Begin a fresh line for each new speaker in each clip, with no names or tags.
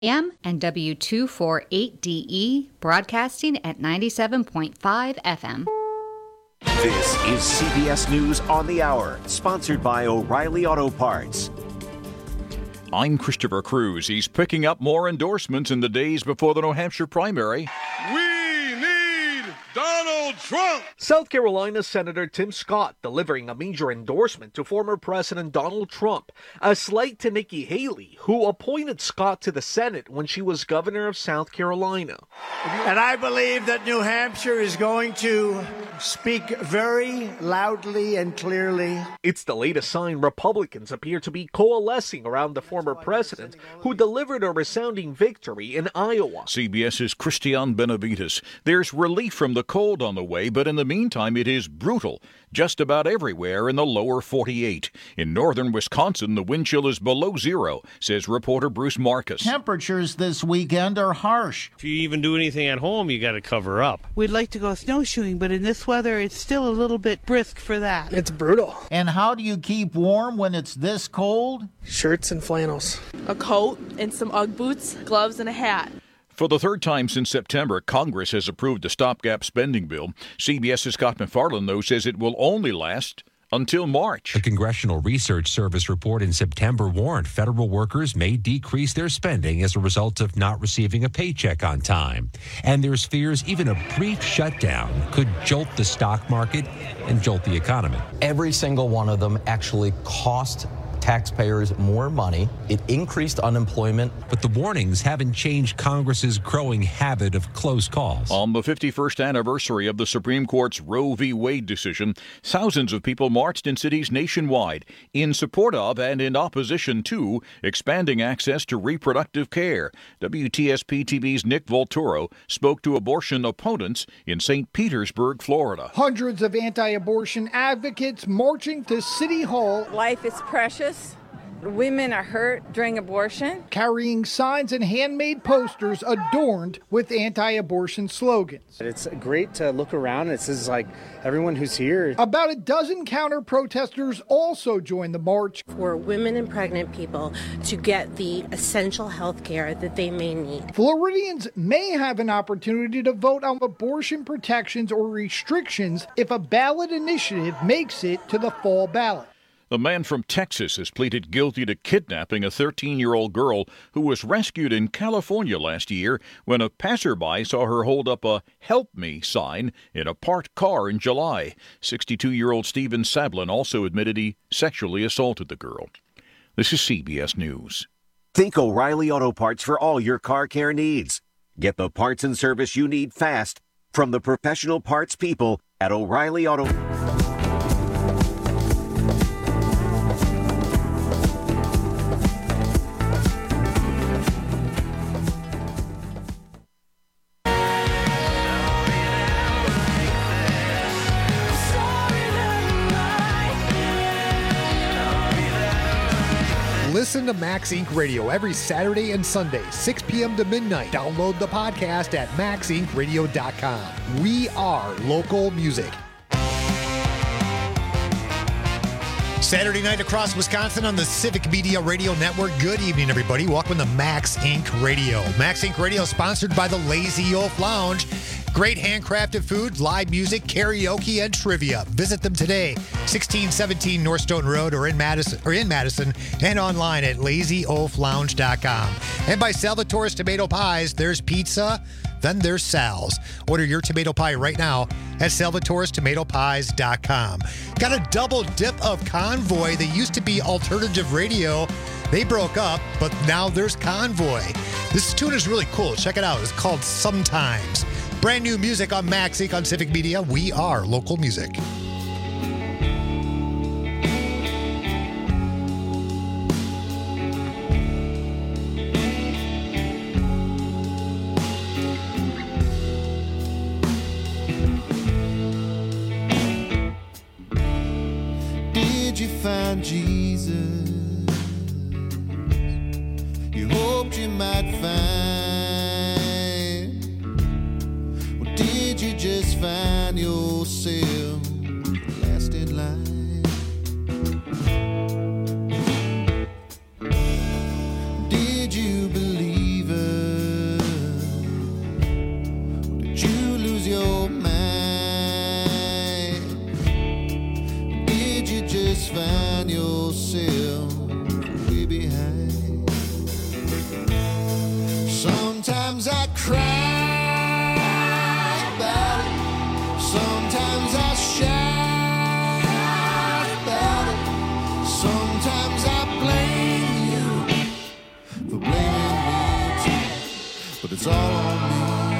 AM and W248DE, broadcasting at 97.5 FM.
This is CBS News on the Hour, sponsored by O'Reilly Auto Parts.
I'm Christopher Cruz. He's picking up more endorsements in the days before the New Hampshire primary.
We need Donald Trump!
South Carolina Senator Tim Scott delivering a major endorsement to former President Donald Trump, a slight to Nikki Haley, who appointed Scott to the Senate when she was governor of South Carolina.
And I believe that New Hampshire is going to speak very loudly and clearly.
It's the latest sign Republicans appear to be coalescing around the former president, who delivered a resounding victory in Iowa.
CBS's Christian Benavides. There's relief from the cold on the way, but in the meantime, it is brutal just about everywhere in the lower 48. In northern Wisconsin, the wind chill is below zero, says reporter Bruce Marcus.
Temperatures this weekend are harsh.
If you even do anything at home, you got to cover up.
We'd like to go snowshoeing, but in this weather, it's still a little bit brisk for that.
It's brutal.
And how do you keep warm when it's this cold?
Shirts and flannels.
A coat and some Ugg boots, gloves, and a hat.
For the third time since September, Congress has approved a stopgap spending bill. CBS's Scott McFarland, though, says it will only last until March.
A Congressional Research Service report in September warned federal workers may decrease their spending as a result of not receiving a paycheck on time. And there's fears even a brief shutdown could jolt the stock market and jolt the economy.
Every single one of them actually cost taxpayers more money. It increased unemployment.
But the warnings haven't changed Congress's growing habit of close calls.
On the 51st anniversary of the Supreme Court's Roe v. Wade decision, thousands of people marched in cities nationwide in support of and in opposition to expanding access to reproductive care. WTSP-TV's Nick Volturo spoke to abortion opponents in St. Petersburg, Florida.
Hundreds of anti-abortion advocates marching to City Hall.
Life is precious. Women are hurt during abortion.
Carrying signs and handmade posters adorned with anti-abortion slogans.
It's great to look around. It says, like, everyone who's here.
About a dozen counter-protesters also joined the march.
For women and pregnant people to get the essential health care that they may need.
Floridians may have an opportunity to vote on abortion protections or restrictions if a ballot initiative makes it to the fall ballot.
The man from Texas has pleaded guilty to kidnapping a 13-year-old girl who was rescued in California last year when a passerby saw her hold up a "Help Me" sign in a parked car in July. 62-year-old Stephen Sablin also admitted he sexually assaulted the girl. This is CBS News.
Think O'Reilly Auto Parts for all your car care needs. Get the parts and service you need fast from the professional parts people at O'Reilly Auto.
Listen to Max Inc. Radio every Saturday and Sunday, 6 p.m. to midnight. Download the podcast at maxincradio.com. We are local music.
Saturday night across Wisconsin on the Civic Media Radio Network. Good evening, everybody. Welcome to Max Inc. Radio. Max Inc. Radio sponsored by the Lazy Oaf Lounge. Great handcrafted food, live music, karaoke, and trivia. Visit them today, 1617 North Stoughton Road or in Madison, and online at lazyoaflounge.com. And by Salvatore's Tomato Pies, there's pizza, then there's Sal's. Order your tomato pie right now at salvatorestomatopies.com. Got a double dip of Convoy. They used to be alternative radio. They broke up, but now there's Convoy. This tune is really cool. Check it out. It's called Sometimes. Brand new music on Max Inc. on Civic Media. We are local music.
Did you find Jesus? You hoped you might find. Did you just find yourself last in line? Did you believe Sometimes I cry about it. Sometimes I shout about it. Sometimes I blame you for blaming me too. But it's all on me.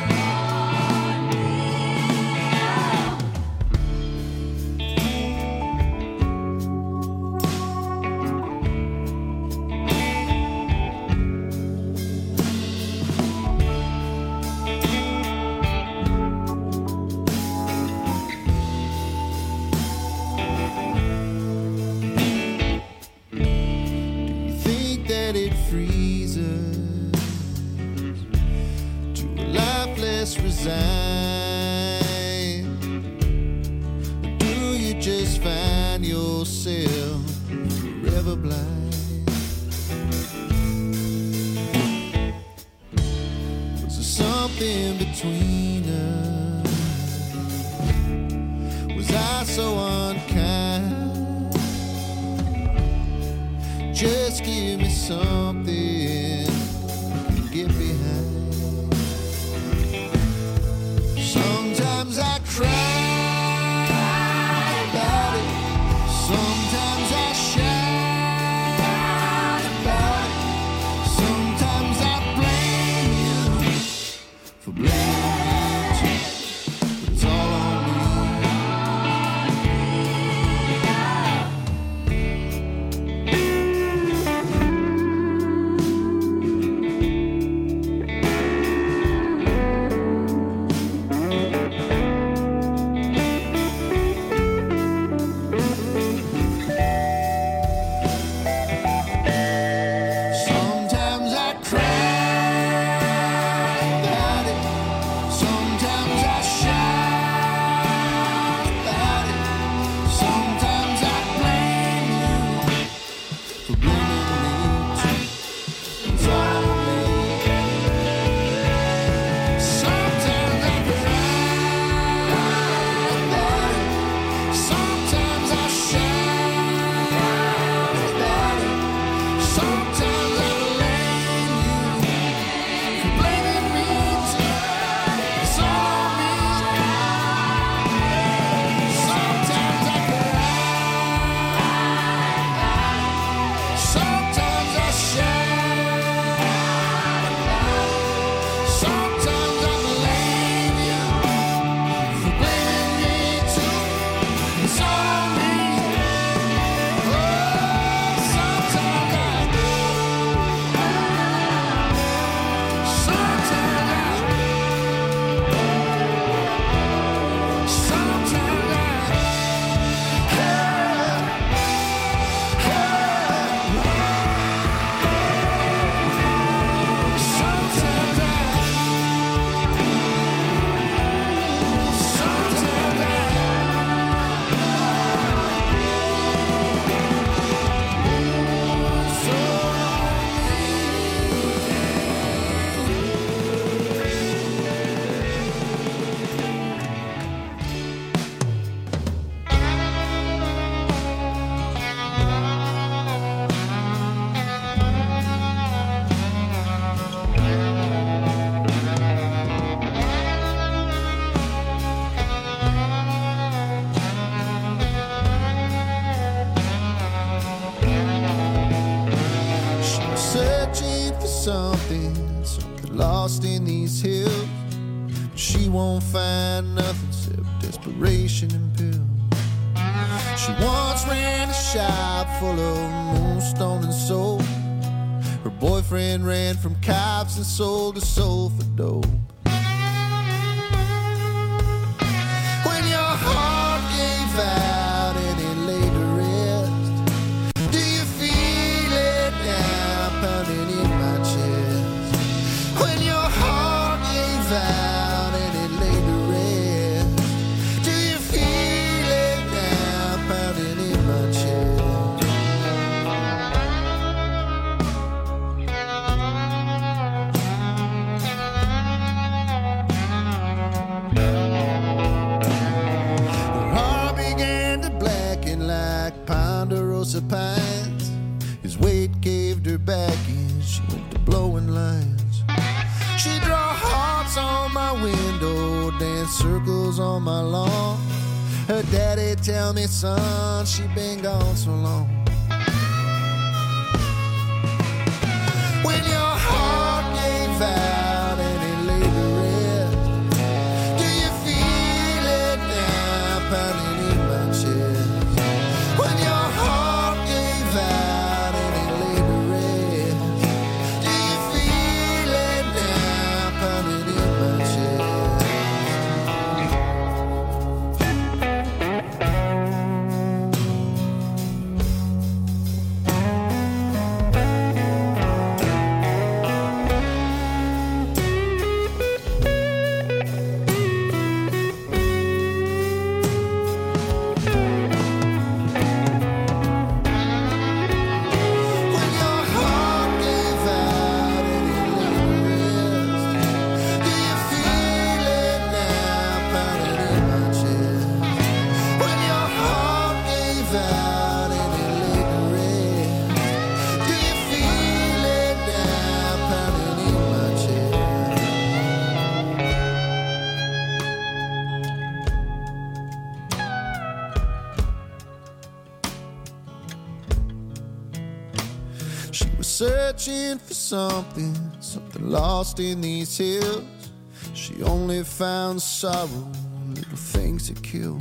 Do you just find yourself forever blind? Was there something between us? Was I so unkind? Just give me something to get behind. Sometimes I cry about it. Sometimes I shout about it. Sometimes I blame you for blaming me too. But it's all on something lost in these hills. She won't find nothing except desperation and pills. She once ran a shop full of moonstone and soap. Her boyfriend ran from cops and sold her soul for dope. When your heart gave out and it laid to rest, do you feel it now pounding in my chest? When your heart gave out and it laid to rest, do you feel it now pounding in my chest? Ponderosa pines. His weight caved her back and she went to blowing lines. She draw dance circles on my lawn. Her daddy tell me, son, she been gone so long. When your heart gave out and it laid to rest, do you feel it now pounding in my chest? When your heart gave out and it laid to rest, do you feel it now pounding in my chest? She was searching for something lost in these hills. She only found sorrow, little things to kill.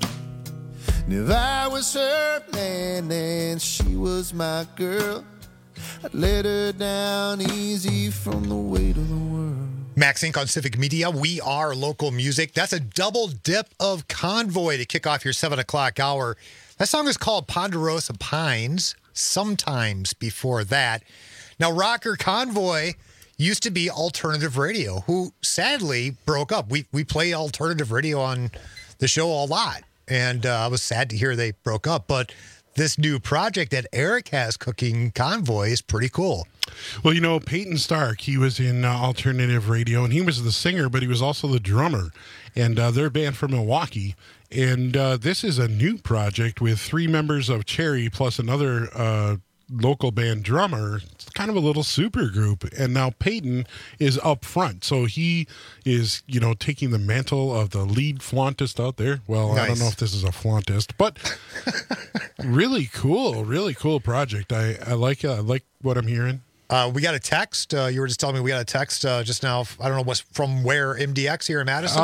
And if I was her man and she was my girl, I'd let her down easy from the weight of the world.
Max Inc. on Civic Media. We are local music. That's a double dip of Convoy to kick off your 7 o'clock hour. That song is called Ponderosa Pines. Sometimes before that. Now, rocker Convoy used to be alternative radio, who sadly broke up. We play alternative radio on the show a lot, and I was sad to hear they broke up. But this new project that Eric has cooking, Convoy, is pretty cool.
Well, you know, Peyton Stark, he was in alternative radio, and he was the singer, but he was also the drummer. And they're a band from Milwaukee. And this is a new project with 3 members of Cherry plus another local band drummer. It's kind of a little super group. And now Peyton is up front. So he is, you know, taking the mantle of the lead flautist out there. Well, nice. I don't know if this is a flautist, but really cool project. I like what I'm hearing.
We got a text. You were just telling me we got a text just now. I don't know what's from where, MDX here in Madison?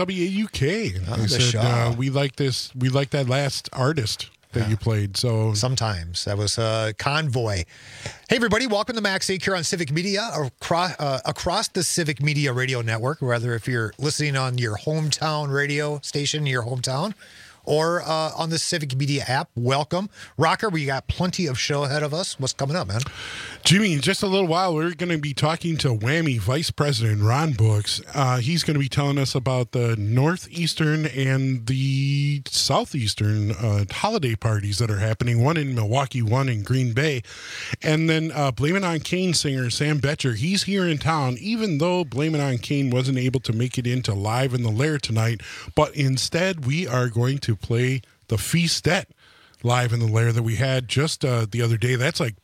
WAUK. I said, we like this. We like that last artist that you played. So
sometimes that was Convoy. Hey, everybody. Welcome to Max Inc. here on Civic Media, across the Civic Media radio network, whether if you're listening on your hometown radio station, your hometown, or on the Civic Media app. Welcome. Rocker, we got plenty of show ahead of us. What's coming up, man?
Jimmy, in just a little while, we're going to be talking to Whammy Vice President Ron Brooks. He's going to be telling us about the Northeastern and the Southeastern holiday parties that are happening, one in Milwaukee, one in Green Bay. And then Blame It on Kane singer Sam Betcher, he's here in town, even though Blame It on Kane wasn't able to make it into Live in the Lair tonight. But instead, we are going to play the Feastette Live in the Lair that we had just the other day. That's like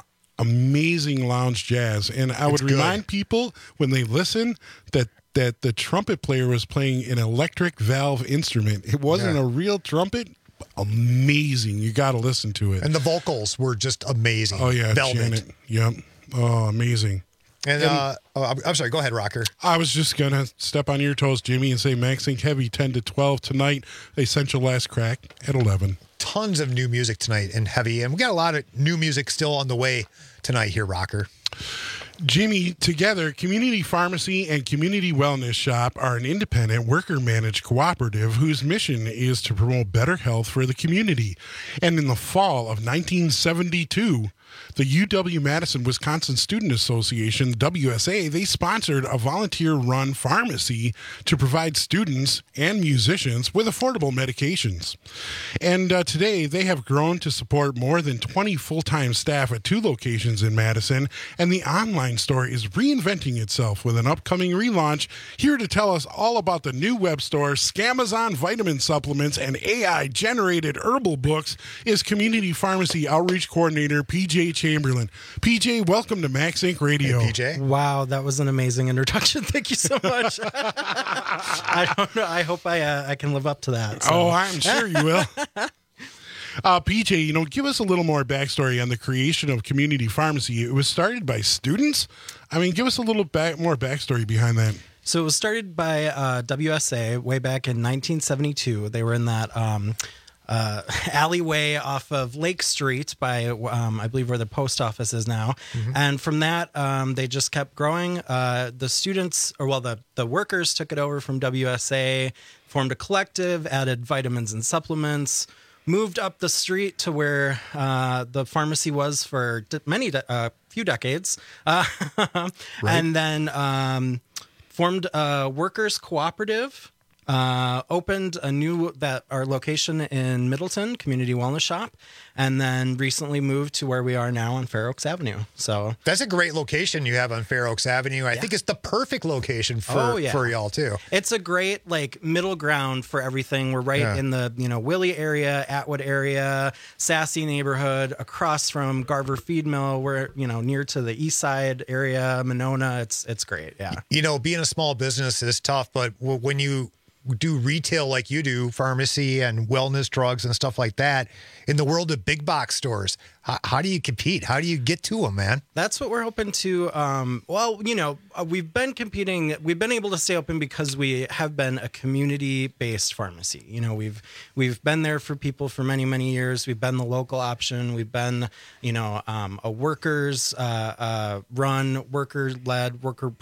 amazing lounge jazz. And I would remind people when they listen that the trumpet player was playing an electric valve instrument. It wasn't a real trumpet. Amazing. You got to listen to it.
And the vocals were just amazing.
Oh, yeah.
Velvet.
Janet. Yep. Oh, amazing.
And I'm sorry. Go ahead, Rocker.
I was just going to step on your toes, Jimmy, and say Max Inc. Heavy 10 to 12 tonight. Essential Last Crack at 11.
Tons of new music tonight in Heavy. And we got a lot of new music still on the way tonight here, Rocker.
Jimmy, together, Community Pharmacy and Community Wellness Shop are an independent worker-managed cooperative whose mission is to promote better health for the community. And in the fall of 1972, the UW-Madison Wisconsin Student Association, the WSA, they sponsored a volunteer-run pharmacy to provide students and musicians with affordable medications. And today, they have grown to support more than 20 full-time staff at 2 locations in Madison, and the online store is reinventing itself with an upcoming relaunch. Here to tell us all about the new web store, Scamazon vitamin supplements, and AI-generated herbal books is Community Pharmacy Outreach Coordinator PJ PJ Chamberlain. PJ, welcome to Max Inc. Radio.
Hey, PJ.
Wow, that was an amazing introduction. Thank you so much. I don't know. I hope I can live up to that. So.
Oh, I'm sure you will. PJ, give us a little more backstory on the creation of Community Pharmacy. It was started by students. I mean, give us a little more backstory behind that.
So it was started by WSA way back in 1972. They were in that alleyway off of Lake Street by, I believe, where the post office is now. Mm-hmm. And from that, they just kept growing. The students, the workers took it over from WSA, formed a collective, added vitamins and supplements, moved up the street to where the pharmacy was for few decades, right. And then formed a workers cooperative. Opened our location in Middleton, Community Wellness Shop, and then recently moved to where we are now on Fair Oaks Avenue. So
that's a great location you have on Fair Oaks Avenue. I think it's the perfect location for y'all too.
It's a great middle ground for everything. We're right in the Willie area, Atwood area, Sassy neighborhood, across from Garver Feed Mill. We're near to the East Side area, Monona. It's great. Yeah.
Being a small business is tough, but when you do retail like you do, pharmacy and wellness drugs and stuff like that, in the world of big box stores, how do you compete? How do you get to them, man?
That's what we're hoping to. We've been competing. We've been able to stay open because we have been a community-based pharmacy. We've been there for people for many, many years. We've been the local option. We've been, a workers run, worker-led,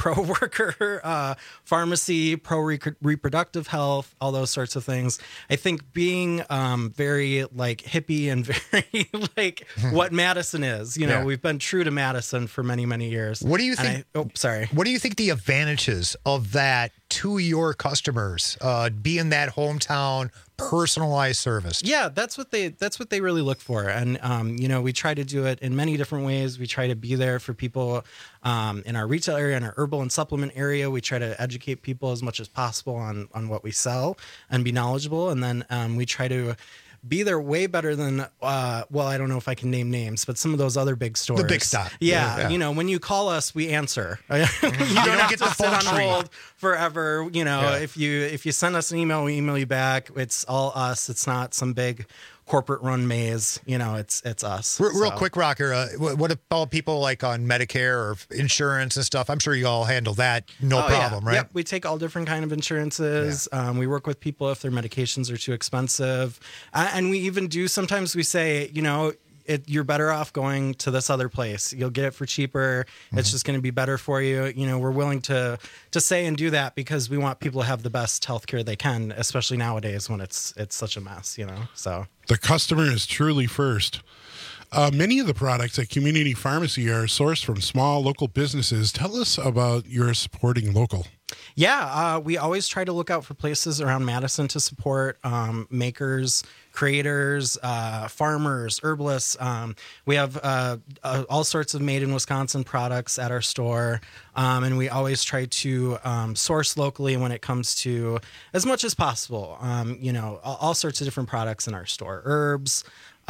pro-worker pharmacy, pro-reproductive health, all those sorts of things. I think being very hippie and very what Madison is. We've been true to Madison for many, many years.
What do you think?
Sorry.
What do you think the advantages of that to your customers, being that hometown personalized service?
Yeah, that's what they really look for. And, we try to do it in many different ways. We try to be there for people in our retail area, in our herbal and supplement area. We try to educate people as much as possible on what we sell and be knowledgeable. And then we try to be there way better than, I don't know if I can name names, but some of those other big stores.
The big stuff.
Yeah. When you call us, we answer. You don't
get the phone
on hold forever. If you send us an email, we email you back. It's all us. It's not some big corporate run maze. It's us.
Real quick, Rocker. What about people like on Medicare or insurance and stuff? I'm sure you all handle that problem, right?
Yep. We take all different kind of insurances. Yeah. We work with people if their medications are too expensive, and we even do. Sometimes we say, you're better off going to this other place. You'll get it for cheaper. Mm-hmm. It's just going to be better for you. We're willing to say and do that because we want people to have the best healthcare they can, especially nowadays when it's such a mess. So
the customer is truly first. Many of the products at Community Pharmacy are sourced from small local businesses. Tell us about your supporting local.
Yeah, we always try to look out for places around Madison to support makers, creators, farmers, herbalists. We have all sorts of made in Wisconsin products at our store, and we always try to source locally when it comes to as much as possible. All sorts of different products in our store, herbs,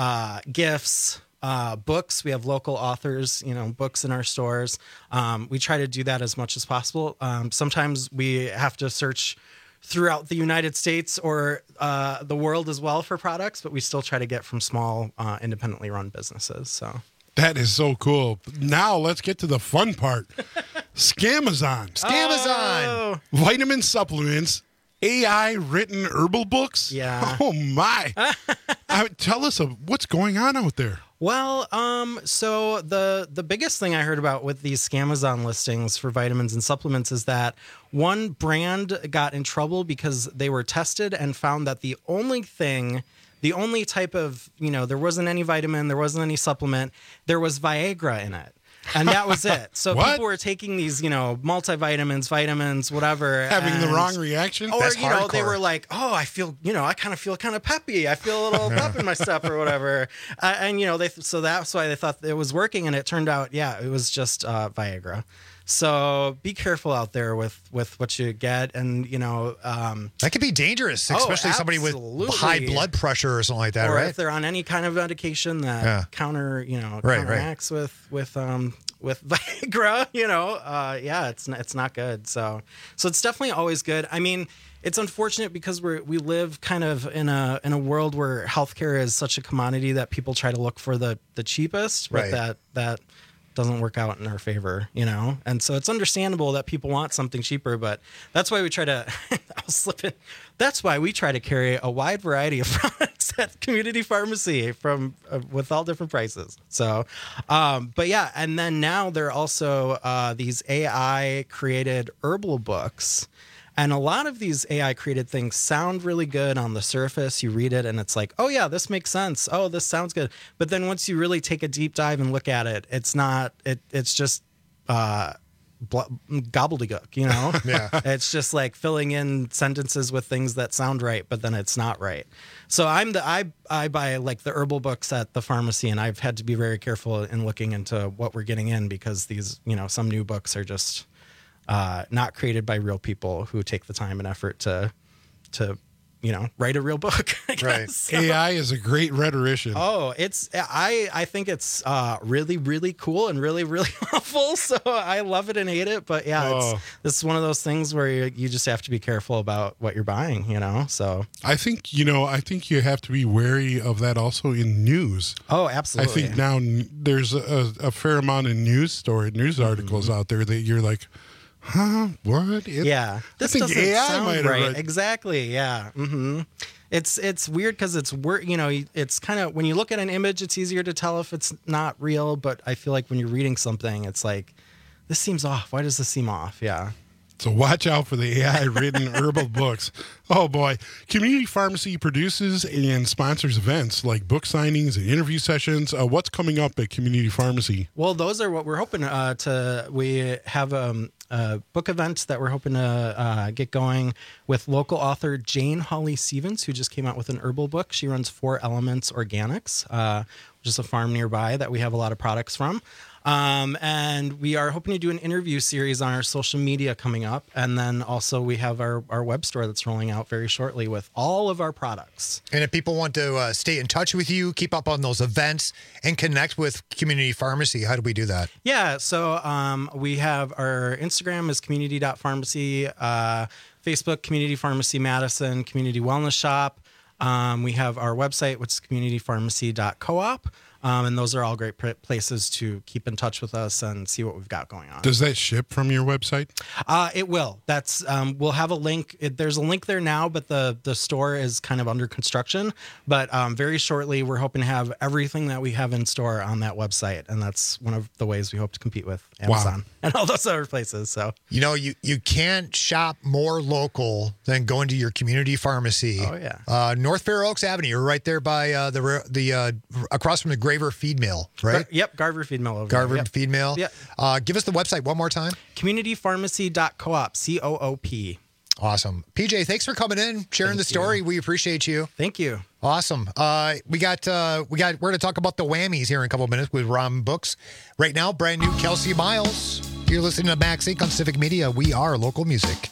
gifts. Books. We have local authors, books in our stores. We try to do that as much as possible. Sometimes we have to search throughout the United States or the world as well for products, but we still try to get from small, independently run businesses. So
that is so cool. Now let's get to the fun part. Scamazon.
Oh.
Vitamin supplements. AI written herbal books?
Yeah.
Oh my. Tell us what's going on out there.
Well, so the biggest thing I heard about with these Scamazon listings for vitamins and supplements is that one brand got in trouble because they were tested and found that the only type of, there wasn't any vitamin, there wasn't any supplement, there was Viagra in it. And that was it. So people were taking these, multivitamins, vitamins, whatever.
Having the wrong reaction?
Or,
That's
hardcore. They were like, I feel, I kind of feel kind of peppy. I feel a little pep in my step or whatever. So that's why they thought it was working. And it turned out, it was just Viagra. So be careful out there with what you get, and
that could be dangerous, especially somebody with high blood pressure or something like that,
or
right?
if they're on any kind of medication that counteracts with Viagra, it's not good. So it's definitely always good. I mean, it's unfortunate because we live kind of in a world where healthcare is such a commodity that people try to look for the cheapest, but that doesn't work out in our favor, And so it's understandable that people want something cheaper, but that's why we try to that's why we try to carry a wide variety of products at Community Pharmacy from with all different prices. So, but yeah, and then now there are also these AI created herbal books. And a lot of these AI created things sound really good on the surface. You read it and it's like, oh yeah, this makes sense. Oh, this sounds good. But then once you really take a deep dive and look at it, it's not, it's just gobbledygook,
Yeah.
It's just like filling in sentences with things that sound right, but then it's not right. So I buy like the herbal books at the pharmacy, and I've had to be very careful in looking into what we're getting in, because these, some new books are just not created by real people who take the time and effort to write a real book.
Right.
So,
AI is a great rhetorician.
Oh, I think it's really, really cool and really, really awful. So I love it and hate it. But yeah, it's one of those things where you just have to be careful about what you're buying, So
I think you have to be wary of that also in news.
Oh, absolutely.
I think now there's a fair amount of news articles out there that you're like, huh? What?
This doesn't sound right. Exactly. Yeah. Mm-hmm. It's weird because it's kind of, when you look at an image, it's easier to tell if it's not real. But I feel like when you're reading something, it's like, this seems off. Why does this seem off? Yeah.
So watch out for the AI-written herbal books. Oh, boy. Community Pharmacy produces and sponsors events like book signings and interview sessions. What's coming up at Community Pharmacy?
Well, those are what we're hoping to. We have a book event that we're hoping to get going with local author Jane Hawley Stevens, who just came out with an herbal book. She runs 4 Elements Organics, which is a farm nearby that we have a lot of products from. And we are hoping to do an interview series on our social media coming up. And then also we have our web store that's rolling out very shortly with all of our products.
And if people want to stay in touch with you, keep up on those events, and connect with Community Pharmacy, how do we do that?
Yeah, so we have our Instagram is community.pharmacy, Facebook, Community Pharmacy Madison, Community Wellness Shop. We have our website, which is communitypharmacy.coop. And those are all great places to keep in touch with us and see what we've got going on.
Does that ship from your website?
It will. That's we'll have a link. There's a link there now, but the store is kind of under construction. But very shortly, we're hoping to have everything that we have in store on that website, and that's one of the ways we hope to compete with Amazon and all those other places. So
you can't shop more local than going to your community pharmacy.
Oh yeah,
North Fair Oaks Avenue. You're right there by the across from the Graver Feed Mill, right?
Yep, Garver Feed Mill.
Feed Mill.
Yep.
Give us the website one more time.
Communitypharmacy.coop. COOP.
Awesome. PJ, thanks for coming in, sharing the story. We appreciate you.
Thank you.
Awesome. We got we're going to talk about the whammies here in a couple of minutes with Ron Books. Right now, brand new Kelsey Miles. You're listening to Max Inc. on Civic Media. We are local music.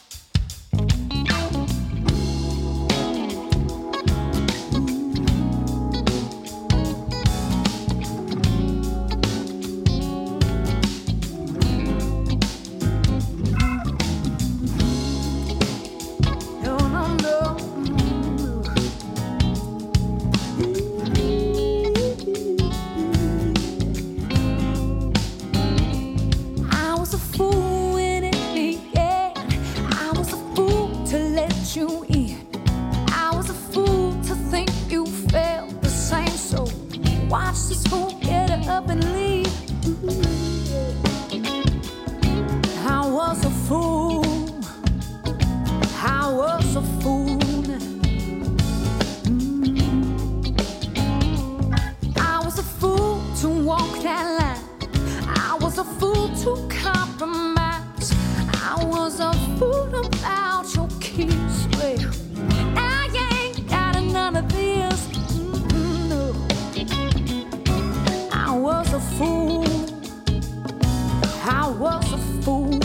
I was a fool.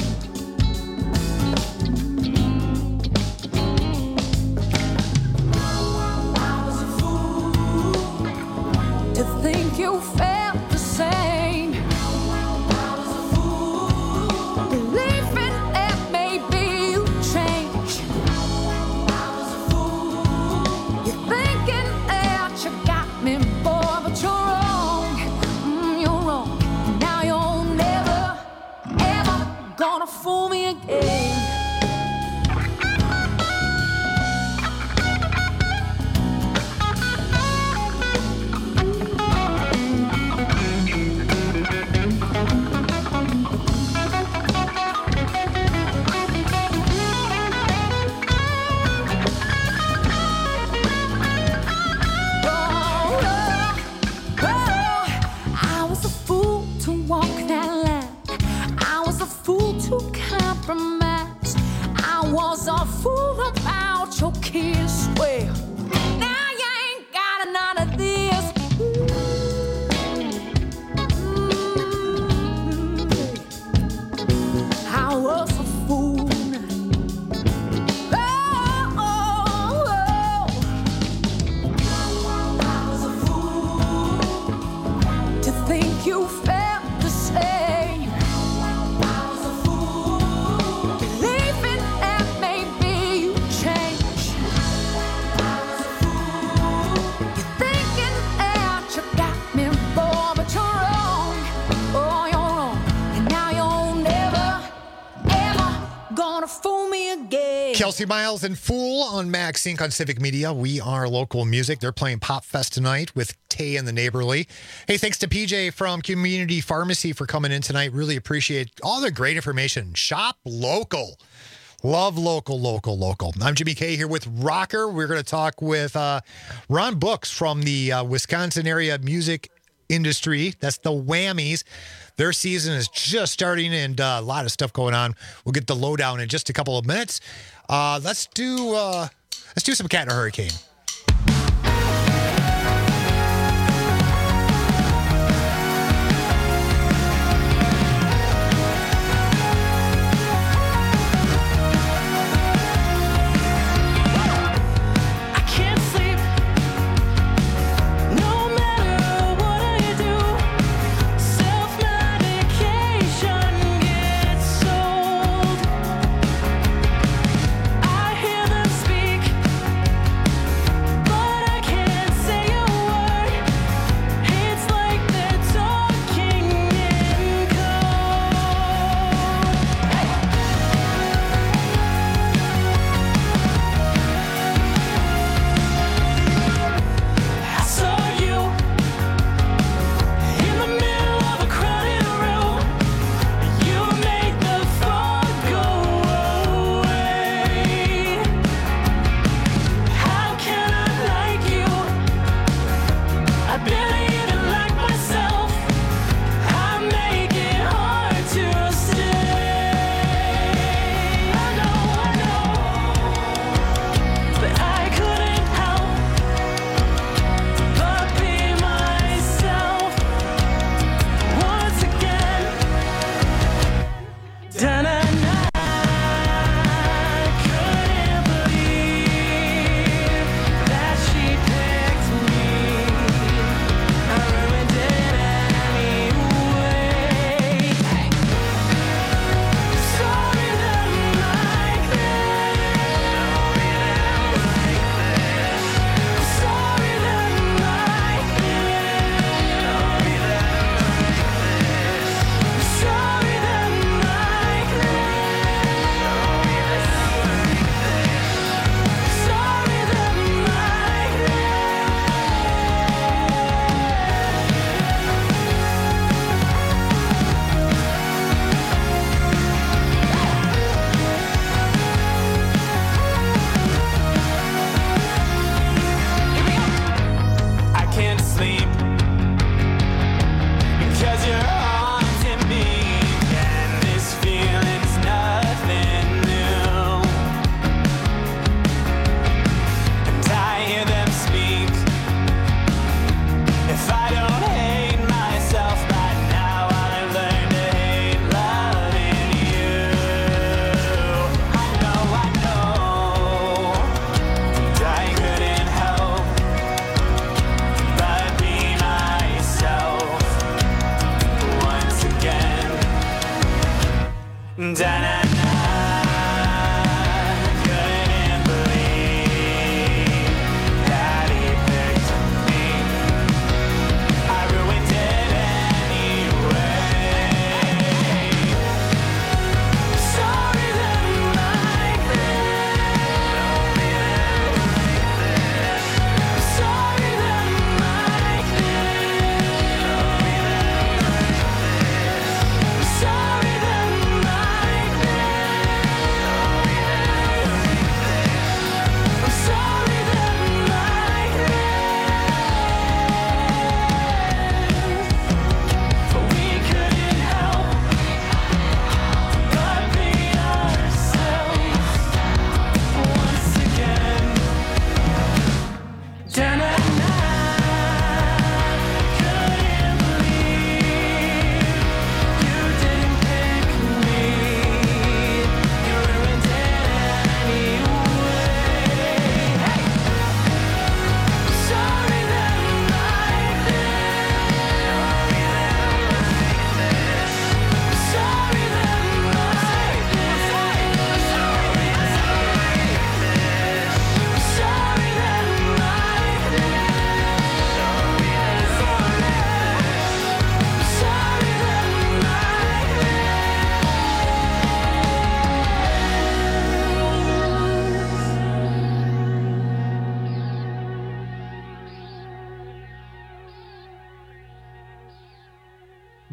I was a fool to walk that line. I was a fool to compromise. I was a fool about your kiss. Well, now you ain't got none of this. I was a fool. To think you felt the same. I was a fool. Believing that maybe you change. I was a fool. You're thinking that you got me, boy, but you're wrong. Oh, you're wrong. And now you're never, ever gonna fool me again.
Kelsey Miles and Fool on Max Inc. on Civic Media. We are local music. They're playing Pop Fest tonight with Tay and the Neighborly. Hey, thanks to PJ from Community Pharmacy for coming in tonight. Really appreciate all the great information. Shop local. Love local, local, local. I'm Jimmy K here with Rocker. We're going to talk with Ron Books from the Wisconsin area music industry. That's the Whammies. Their season is just starting and a lot of stuff going on. We'll get the lowdown in just a couple of minutes. Let's do some Cat in a Hurricane.
I hear them speak.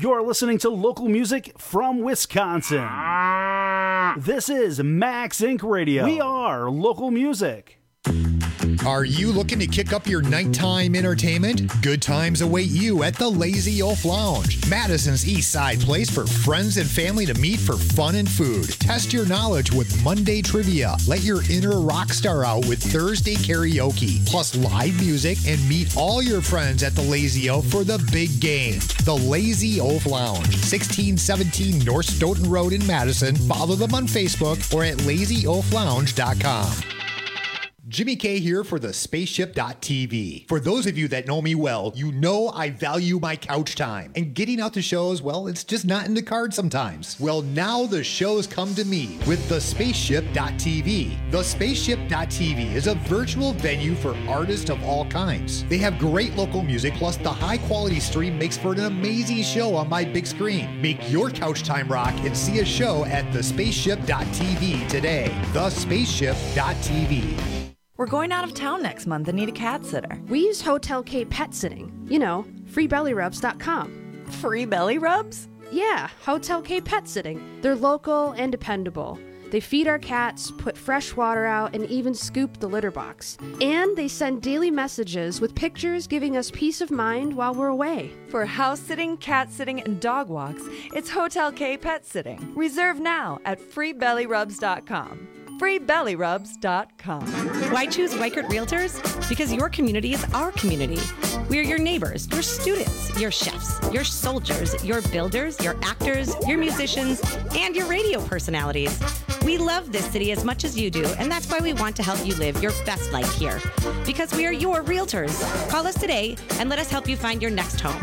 You're listening to local music from Wisconsin. This is Max Inc. Radio. We are local music.
Are you looking to kick up your nighttime entertainment? Good times await you at the Lazy Oaf Lounge, Madison's East Side place for friends and family to meet for fun and food. Test your knowledge with Monday trivia. Let your inner rock star out with Thursday karaoke, plus live music, and meet all your friends at the Lazy Oaf for the big game. The Lazy Oaf Lounge, 1617 North Stoughton Road in Madison. Follow them on Facebook or at lazyoaflounge.com. Jimmy K here for the Spaceship.tv. For those of you that know me well, you know I value my couch time. And getting out to shows, well, it's just not in the cards sometimes. Well, now the shows come to me with the Spaceship.tv. The Spaceship.tv is a virtual venue for artists of all kinds. They have great local music, plus the high quality stream makes for an amazing show on my big screen. Make your couch time rock and see a show at the Spaceship.tv today. The Spaceship.tv.
We're going out of town next month and need a cat sitter.
We use Hotel K Pet Sitting. You know, freebellyrubs.com.
Free belly rubs?
Yeah, Hotel K Pet Sitting. They're local and dependable. They feed our cats, put fresh water out, and even scoop the litter box. And they send daily messages with pictures giving us peace of mind while we're away.
For house sitting, cat sitting, and dog walks, it's Hotel K Pet Sitting. Reserve now at freebellyrubs.com. freebellyrubs.com.
Why choose Weichert Realtors? Because your community is our community. We're your neighbors, your students, your chefs, your soldiers, your builders, your actors, your musicians, and your radio personalities. We love this city as much as you do, and that's why we want to help you live your best life here. Because we are your realtors. Call us today and let us help you find your next home.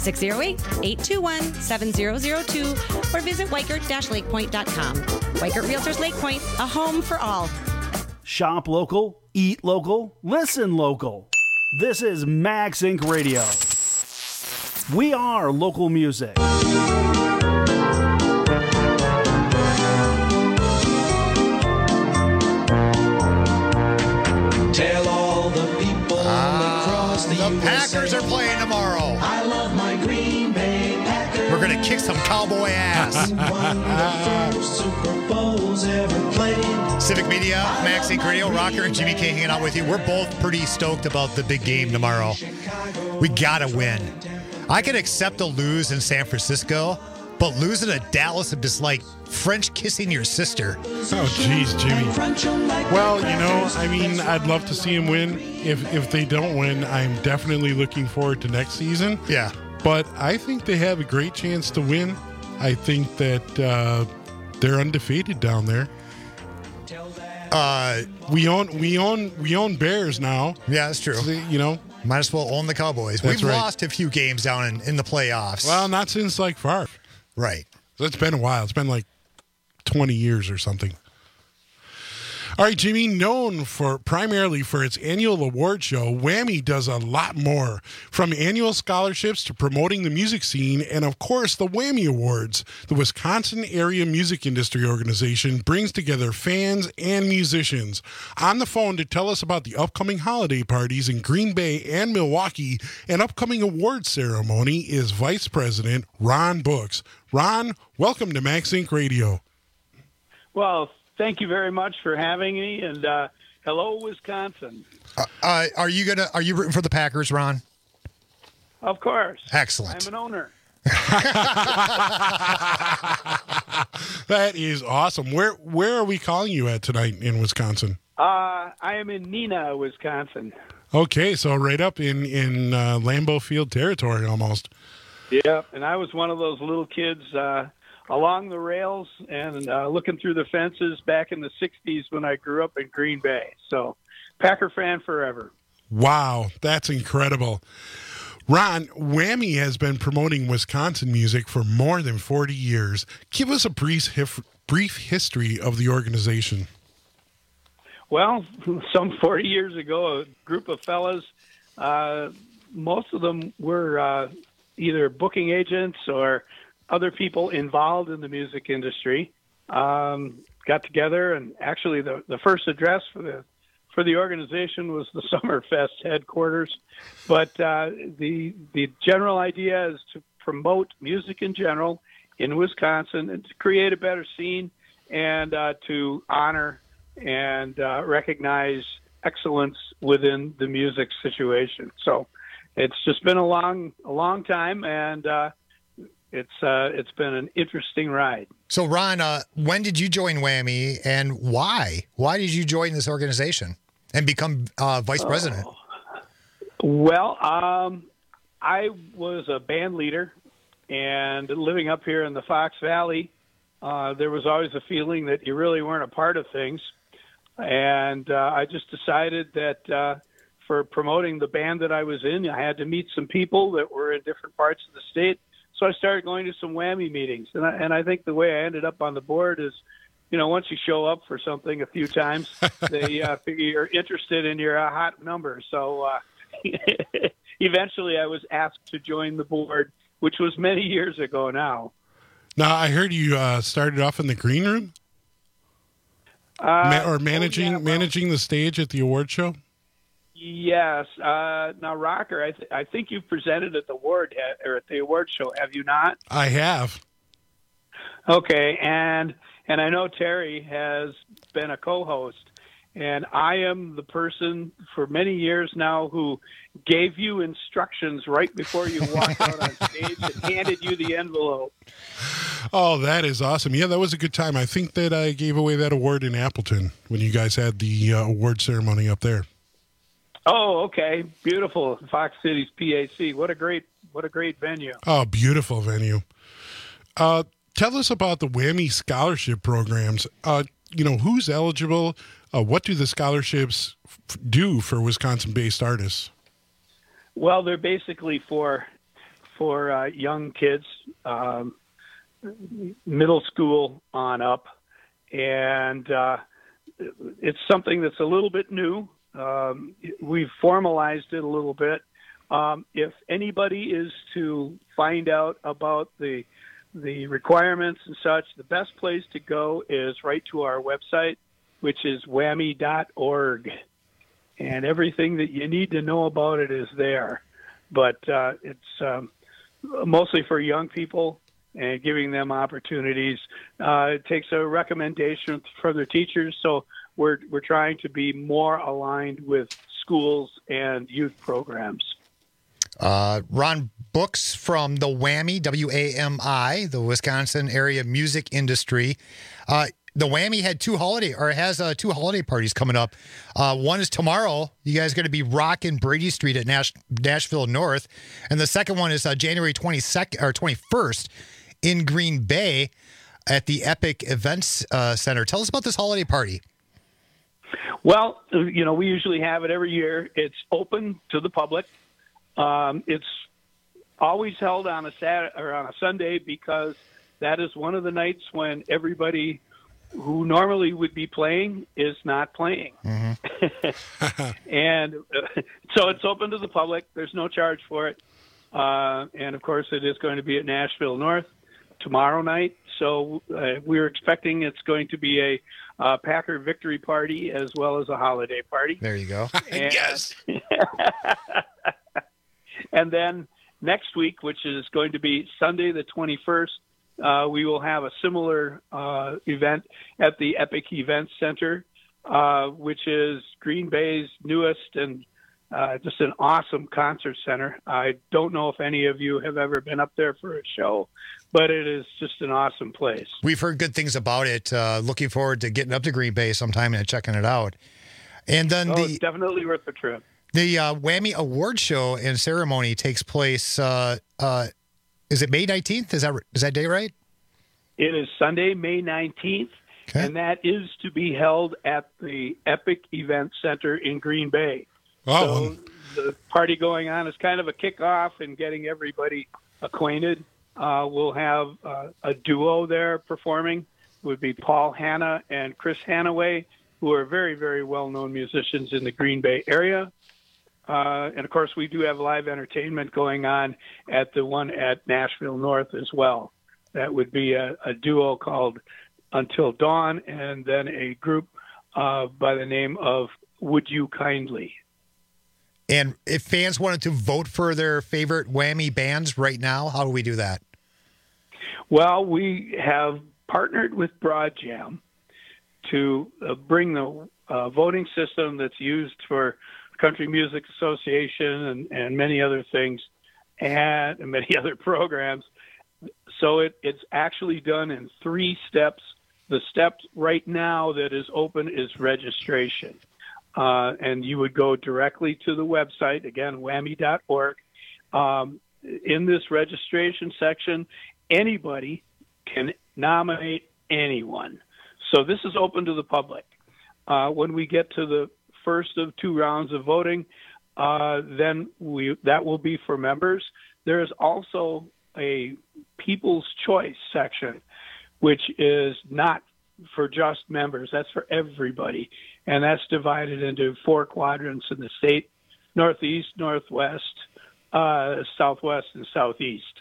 608-821-7002 or visit Weichert-lakepoint.com. Weichert Realtors Lake Point, a home for all.
Shop local, eat local, listen local. This is Max Inc. Radio. We are local music.
Tell all the people across the USA.
Packers are playing tomorrow.
I love my Green Bay Packers.
We're going to kick some cowboy ass.
One of the first Super Bowls ever played.
Civic Media, Max Inc. Radio, Rocker and Jimmy K hanging out with you. We're both pretty stoked about the big game tomorrow. We got to win. I could accept a lose in San Francisco, but losing to Dallas is just like French kissing your sister.
Oh, geez, Jimmy. Well, you know, I mean, I'd love to see him win. If they don't win, I'm definitely looking forward to next season.
Yeah.
But I think they have a great chance to win. I think that they're undefeated down there. We own Bears now.
Yeah, that's true.
So, you know,
might as well own the Cowboys.
That's
We've
right.
lost a few games down in the playoffs.
Well, not since like Favre.
Right.
So it's been a while. It's been like 20 years or something. All right, Jimmy, known primarily for its annual award show, Whammy does a lot more. From annual scholarships to promoting the music scene, and of course, the Whammy Awards. The Wisconsin Area Music Industry Organization brings together fans and musicians. On the phone to tell us about the upcoming holiday parties in Green Bay and Milwaukee and upcoming awards ceremony is Vice President Ron Books. Ron, welcome to Max Inc. Radio.
Well, thank you very much for having me, and hello, Wisconsin.
Are you rooting for the Packers, Ron?
Of course.
Excellent.
I'm an owner.
That is awesome. Where are we calling you at tonight in Wisconsin?
I am in Neenah, Wisconsin.
Okay, so right up in Lambeau Field territory almost.
Yeah, and I was one of those little kids along the rails and looking through the fences back in the 60s when I grew up in Green Bay. So, Packer fan forever.
Wow, that's incredible. Ron, Whammy has been promoting Wisconsin music for more than 40 years. Give us a brief history of the organization.
Well, some 40 years ago, a group of fellas, most of them were either booking agents or other people involved in the music industry, got together, and actually the first address for the organization was the Summerfest headquarters. But the general idea is to promote music in general in Wisconsin and to create a better scene and to honor and recognize excellence within the music situation. So it's just been a long time, and it's been an interesting ride.
So, Ron, when did you join Whammy, and why? Why did you join this organization and become vice president?
Well, I was a band leader, and living up here in the Fox Valley, there was always a feeling that you really weren't a part of things. And I just decided that for promoting the band that I was in, I had to meet some people that were in different parts of the state. So I started going to some Whammy meetings. And I think the way I ended up on the board is, once you show up for something a few times, they figure you're interested in your hot number. So eventually I was asked to join the board, which was many years ago now.
Now, I heard you started off in the green room? Managing the stage at the award show?
Yes. Now, Rocker, I think you've presented at the award show, have you not?
I have.
Okay, and I know Terry has been a co-host, and I am the person for many years now who gave you instructions right before you walked out on stage and handed you the envelope.
Oh, that is awesome. Yeah, that was a good time. I think that I gave away that award in Appleton when you guys had the award ceremony up there.
Oh, okay. Beautiful. Fox Cities PAC. What a great venue.
Oh, beautiful venue. Tell us about the Whammy scholarship programs. Who's eligible? What do the scholarships do for Wisconsin-based artists?
Well, they're basically for young kids, middle school on up, and it's something that's a little bit new. We've formalized it a little bit. If anybody is to find out about the requirements and such, the best place to go is right to our website, which is whammy.org. And everything that you need to know about it is there. But it's mostly for young people and giving them opportunities. It takes a recommendation from their teachers, so we're trying to be more aligned with schools and youth programs.
Ron Books from the Whammy, WAMI, the Wisconsin Area Music Industry. The Whammy has two holiday parties coming up. One is tomorrow. You guys are going to be rocking Brady Street at Nashville North, and the second one is January 22nd or 21st in Green Bay at the Epic Events Center. Tell us about this holiday party.
Well, we usually have it every year. It's open to the public. It's always held on a Saturday or on a Sunday because that is one of the nights when everybody who normally would be playing is not playing. Mm-hmm. And so it's open to the public. There's no charge for it. And, of course, it is going to be at Nashville North tomorrow night. So we're expecting it's going to be a Packer victory party as well as a holiday party.
There you go.
Yes. And then next week, which is going to be Sunday the 21st, we will have a similar event at the Epic Events Center, which is Green Bay's newest and just an awesome concert center. I don't know if any of you have ever been up there for a show, but it is just an awesome place.
We've heard good things about it. Looking forward to getting up to Green Bay sometime and checking it out. And then
it's definitely worth the trip.
The Whammy Award Show and ceremony takes place. Is it May 19th? Is that day right?
It is Sunday, May 19th, and that is to be held at the Epic Event Center in Green Bay.
Oh.
So the party going on is kind of a kickoff and getting everybody acquainted. We'll have a duo there performing. It would be Paul Hanna and Chris Hanaway, who are very, very well-known musicians in the Green Bay area. And, of course, we do have live entertainment going on at the one at Nashville North as well. That would be a duo called Until Dawn and then a group by the name of Would You Kindly.
And if fans wanted to vote for their favorite Whammy bands right now, how do we do that?
Well, we have partnered with BroadJam to bring the voting system that's used for Country Music Association and many other things and many other programs. So it's actually done in 3 steps. The step right now that is open is registration. And you would go directly to the website, again, whammy.org. In this registration section, anybody can nominate anyone. So this is open to the public. When we get to the first of 2 rounds of voting, then that will be for members. There is also a People's Choice section, which is not for just members. That's for everybody. And that's divided into 4 quadrants in the state: Northeast, Northwest, Southwest, and Southeast,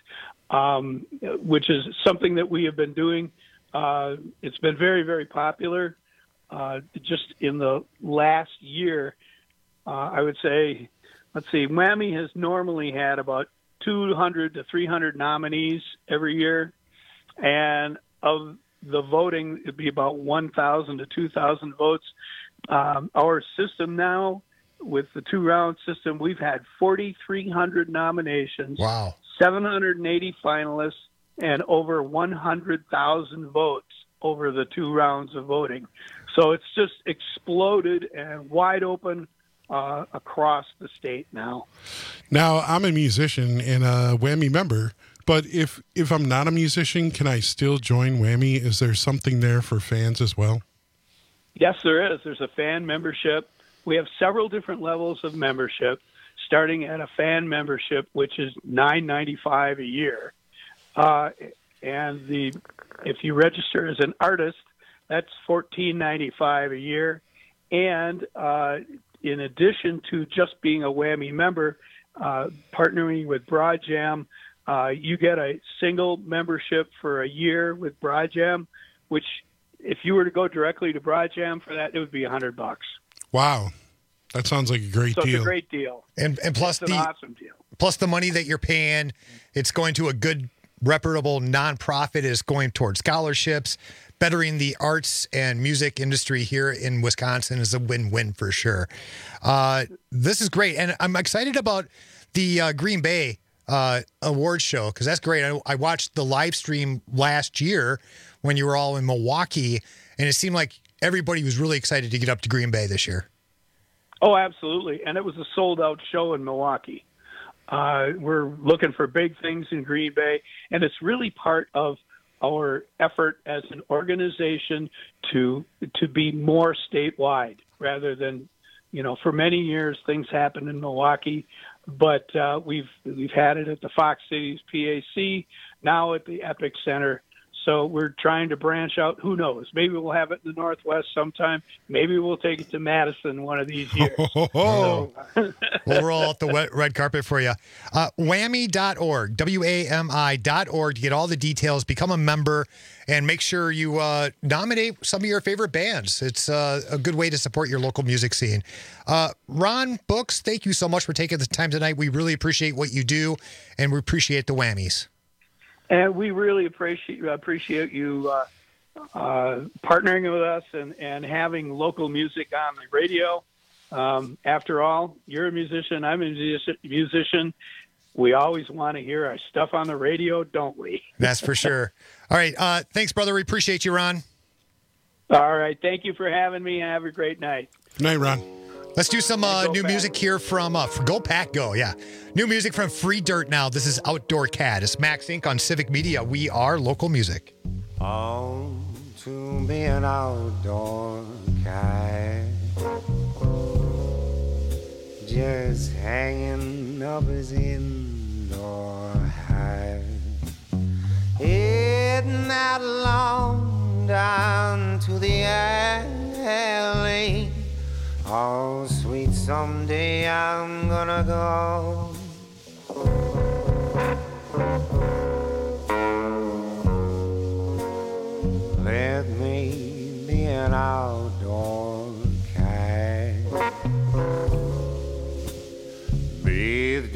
which is something that we have been doing. It's been very, very popular. Just in the last year, I would say, Whammy has normally had about 200 to 300 nominees every year. And of the voting, it'd be about 1,000 to 2,000 votes. Our system now, with the 2-round system, we've had 4,300 nominations.
Wow.
780 finalists, and over 100,000 votes over the 2 rounds of voting. So it's just exploded and wide open across the state now.
Now, I'm a musician and a Whammy member, but if I'm not a musician, can I still join Whammy? Is there something there for fans as well?
Yes, there is. There's a fan membership. We have several different levels of membership, starting at a fan membership, which is $9.95 a year. And if you register as an artist, that's $14.95 a year. And in addition to just being a Whammy member, partnering with BroadJam, you get a single membership for a year with BroadJam, which if you were to go directly to BroadJam for that, it would be $100.
Wow. That sounds like a great deal.
It's a great deal.
And plus
it's an awesome deal.
Plus the money that you're paying, it's going to a good, reputable nonprofit. Is going towards scholarships. Bettering the arts and music industry here in Wisconsin is a win-win for sure. This is great. And I'm excited about the Green Bay awards show, because that's great. I watched the live stream last year when you were all in Milwaukee, and it seemed like everybody was really excited to get up to Green Bay this year.
Oh, absolutely. And it was a sold-out show in Milwaukee. We're looking for big things in Green Bay, and it's really part of our effort as an organization to be more statewide rather than, for many years things happened in Milwaukee, but we've had it at the Fox Cities PAC, now at the Epic Center. So we're trying to branch out. Who knows? Maybe we'll have it in the Northwest sometime. Maybe we'll take it to Madison one of these years.
We'll roll out the red carpet for you. Whammy.org, WAMI.org to get all the details. Become a member and make sure you nominate some of your favorite bands. It's a good way to support your local music scene. Ron Books, thank you so much for taking the time tonight. We really appreciate what you do, and we appreciate the Whammies.
And we really appreciate you partnering with us and having local music on the radio. After all, you're a musician, I'm a musician. We always want to hear our stuff on the radio, don't we?
That's for sure. All right. Thanks, brother. We appreciate you, Ron.
All right. Thank you for having me. Have a great night.
Good night, Ron.
Let's do some new music here from Go Pack Go. Yeah. New music from Free Dirt now. This is Outdoor Cat. It's Max Inc. on Civic Media. We are local music.
On to be an outdoor cat, just hanging up his indoor hat, heading out along down to the alley. Oh, sweet, someday I'm gonna go. Let me be an outdoor cat.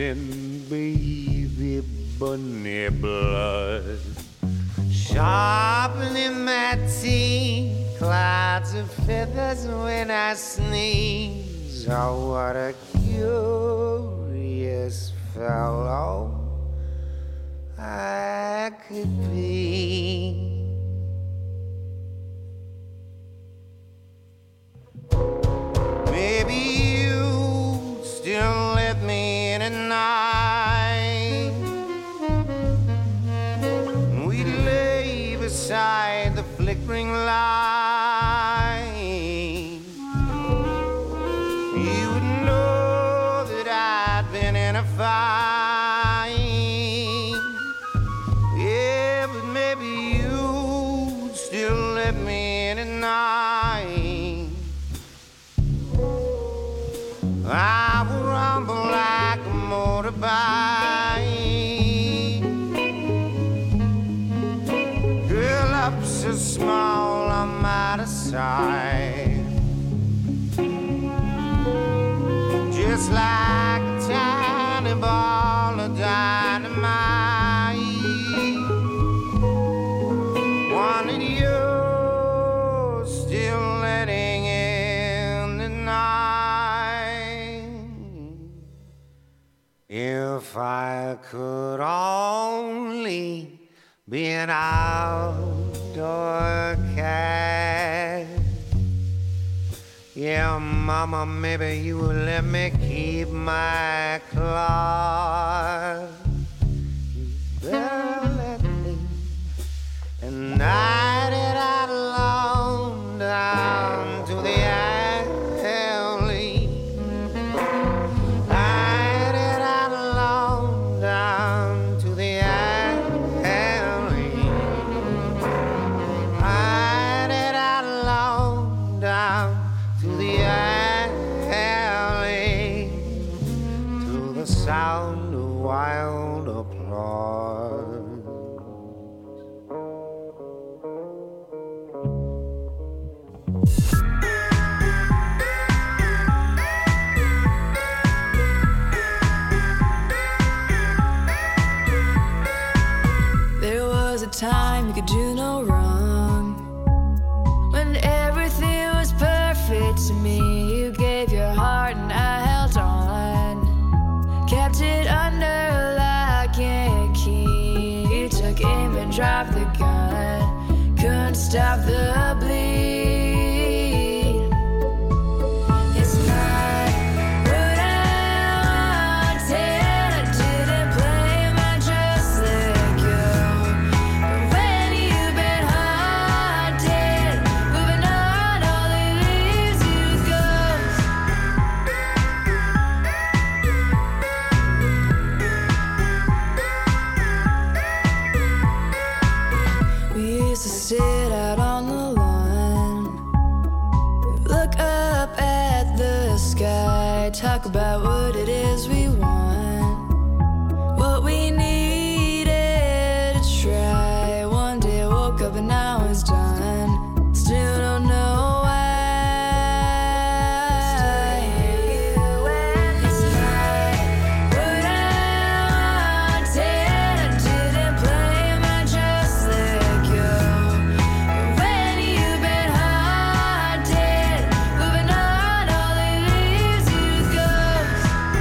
in baby bunny blood. Sharpening my teeth, clouds of feathers when I sneeze. Oh, what a curious fellow I could be. Maybe you still let me in at night. We lay beside the flickering light. You would know that I'd been in a fight. Yeah, but maybe you'd still let me in at night. I will rumble like a motorbike. Girl, up so small, I'm out of sight. Just like a tiny ball of dynamite. Wanted you still letting in the night. If I could only be an outdoor cat. Yeah, mama, maybe you will let me keep my claws. You better let me. And I did out alone down to the alley. I did out alone down to the alley. I did out alone down to the alley, to the sound of wild applause.
There was a time you could do no wrong, when everything was perfect to me. You gave your heart and I held on, kept it under lock and key. You took aim and dropped the gun, couldn't stop the bleed. It's not what I wanted. I didn't blame, I just let go. But when you've been haunted, moving on, all it leaves you is ghosts. We used to sit out on the lawn, look up at the sky, talk about what it is we want, what we needed to try. One day I woke up and now it's done. Still don't know why. It's not what I wanted. I didn't blame, I just let go. But when you've been haunted, moving on, all it leaves you is ghosts.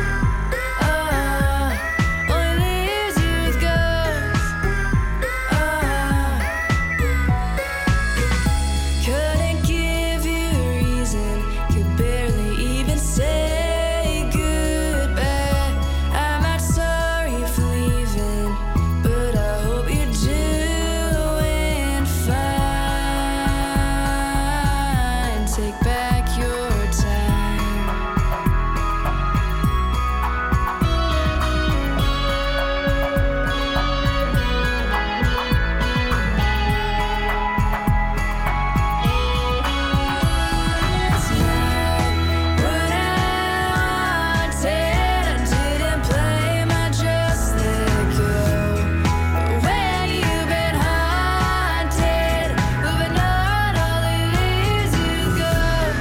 All it leaves you is ghosts. Couldn't give you a reason, could barely even say goodbye. I'm not sorry for leaving, but I hope you're doing fine. Take back your time. It's not what I wanted. I didn't blame, I just let go. But when you've been haunted, moving on, all it leaves you is ghosts.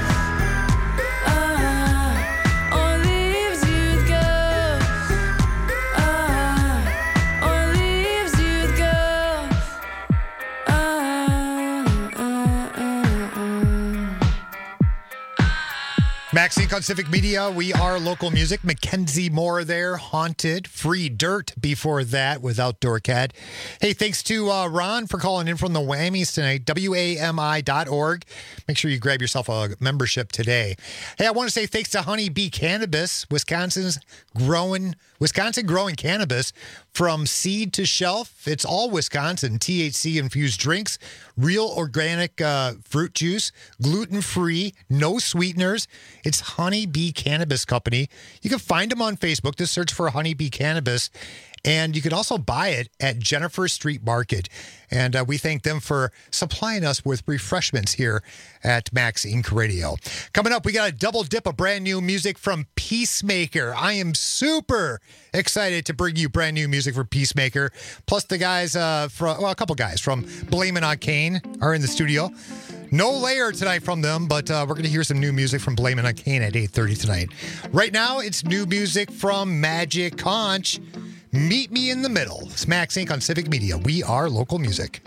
Max Inc. on Civic Media. We are local music. Mackenzie Moore there, Haunted. Free Dirt before that with Outdoor Cat. Hey, thanks to Ron for calling in from the Whammies tonight. WAMI.org. Make sure you grab yourself a membership today. Hey, I want to say thanks to Honey Bee Cannabis, Wisconsin growing cannabis from seed to shelf. It's all Wisconsin THC infused drinks, real organic fruit juice, gluten-free, no sweeteners. It's Honey Bee Cannabis Company. You can find them on Facebook. Just search for Honey Bee Cannabis. And you can also buy it at Jennifer Street Market. And we thank them for supplying us with refreshments here at Max Inc. Radio. Coming up, we got a double dip of brand new music from Peacemaker. I am super excited to bring you brand new music from Peacemaker. Plus the guys a couple guys from Blame It on Kane are in the studio. No layer tonight from them, but we're going to hear some new music from Blame It on Kane at 8:30 tonight. Right now, it's new music from Magic Conch. Meet Me in the Middle. It's Max Inc. on Civic Media. We are local music.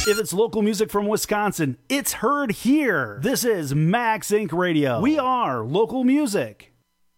If it's local music from Wisconsin, it's heard here. This is Max Inc. Radio. We are local music.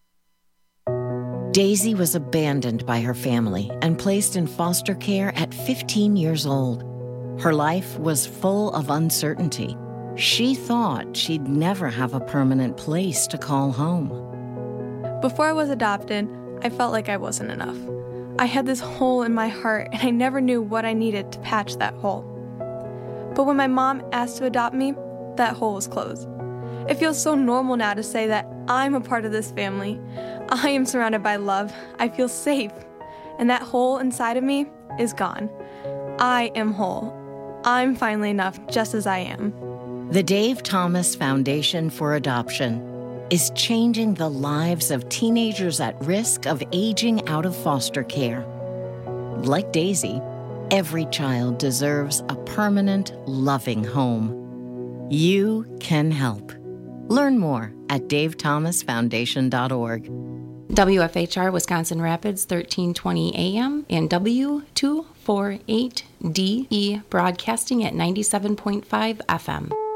Daisy was abandoned by her family and placed in foster care at 15 years old. Her life was full of uncertainty. She thought she'd never have a permanent place to call home.
Before I was adopted, I felt like I wasn't enough. I had this hole in my heart, and I never knew what I needed to patch that hole. But when my mom asked to adopt me, that hole was closed. It feels so normal now to say that I'm a part of this family. I am surrounded by love. I feel safe. And that hole inside of me is gone. I am whole. I'm finally enough just as I am.
The Dave Thomas Foundation for Adoption is changing the lives of teenagers at risk of aging out of foster care. Like Daisy, every child deserves a permanent, loving home. You can help. Learn more at davethomasfoundation.org.
WFHR Wisconsin Rapids 1320 AM and W248DE broadcasting at 97.5 FM.